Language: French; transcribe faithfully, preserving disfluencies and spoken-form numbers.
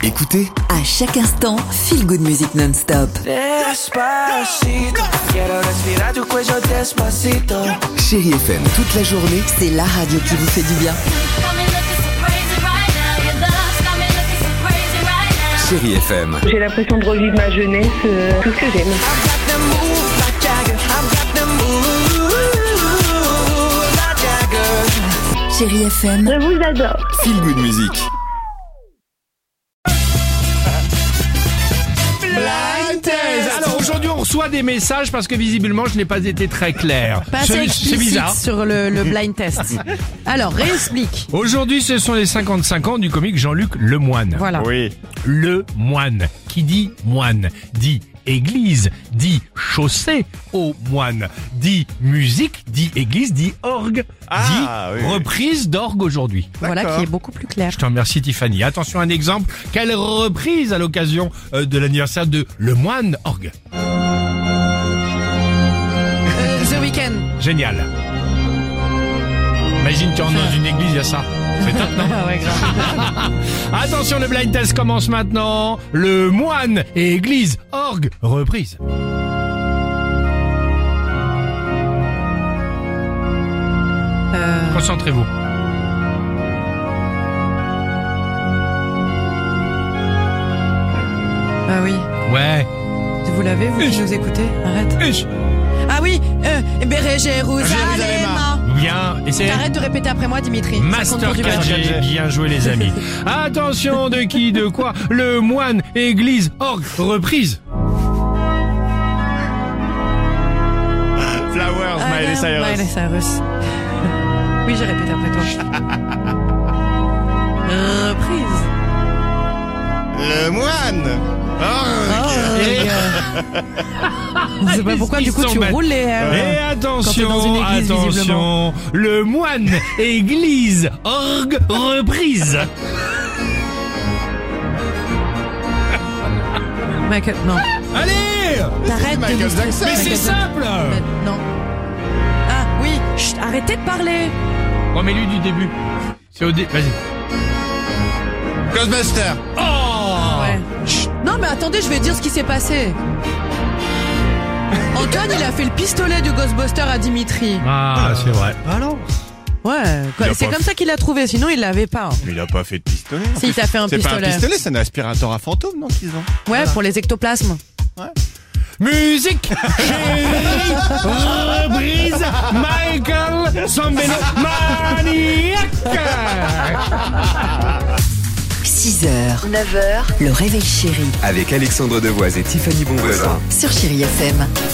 Écoutez, à chaque instant, Feel Good Music non-stop. Despacito, quiero respirar tu cuello despacito. Chérie F M toute la journée. C'est la radio qui vous fait du bien. Chérie F M. J'ai l'impression de revivre ma jeunesse, euh, tout ce que j'aime. Chérie F M, Je vous adore. Feel Good Music. Alors aujourd'hui on reçoit des messages parce que visiblement je n'ai pas été très clair. Pas assez C'est- C'est explicite bizarre. sur le, le blind test. Alors, réexplique. Aujourd'hui ce sont les cinquante-cinq ans du comique Jean-Luc Lemoine. Voilà. Oui. Le moine. Qui dit moine dit église, dit chaussée au moine, dit musique, dit église, dit orgue, dit reprise d'orgue aujourd'hui. Voilà qui est beaucoup plus clair. Je te remercie Tiffany. Attention, un exemple. Quelle reprise à l'occasion euh, de l'anniversaire de Le Moine Orgue. Euh, The Weeknd. Génial. Imagine, tu rentres dans une église, il y a ça. C'est top, non? Ah ouais, grave. Attention, le blind test commence maintenant. Le moine et église, orgue, reprise. Euh, Concentrez-vous. ah oui. Ouais. Vous l'avez, vous qui nous écoutez? Arrête. Ich. Ah oui, euh, Béré Jérusalem. Bien. Et c'est Arrête de répéter après moi, Dimitri. Ça compte Master pour du quatre G. beurre. Bien joué, les amis. Attention, de qui, de quoi? Le moine, église, orgue, reprise. Flowers, Ah, Miley non, Cyrus. Miley Cyrus. Oui, j'ai répété après toi. Reprise. Le moine. Oh, Et- je sais pas pourquoi du coup Ils sont tu bêtes. roules les... euh, Et quand t'es dans une attention, église, visiblement. attention, le moine, église, orgue, reprise. Michael, non. Allez, T'arrêtes de Michael nous stresser. Jackson. mais c'est Michael simple. Jackson. Non. Ah oui, chut, arrêtez de parler. Remets-lui du début. C'est au dé... Vas-y. Ghostbuster. Oh Ouais. Chut. Non mais attendez, je vais dire ce qui s'est passé. Antoine, il a fait le pistolet du Ghostbuster à Dimitri. Ah, c'est vrai. Ouais, quoi, Il a c'est pas comme fait- ça qu'il l'a trouvé, sinon il l'avait pas. Mais il a pas fait de pistolet. Si, il t'a fait un C'est pas un pistolet. pistolet, c'est un aspirateur à fantôme, non, qu'ils ont. Ouais, pour les ectoplasmes. Musique, chérie, reprise, Michael, Sambello, Maniac. six heures, neuf heures, le réveil chéri Avec Alexandre Devoise et Tiffany Bonvoisin. sur Chérie F M.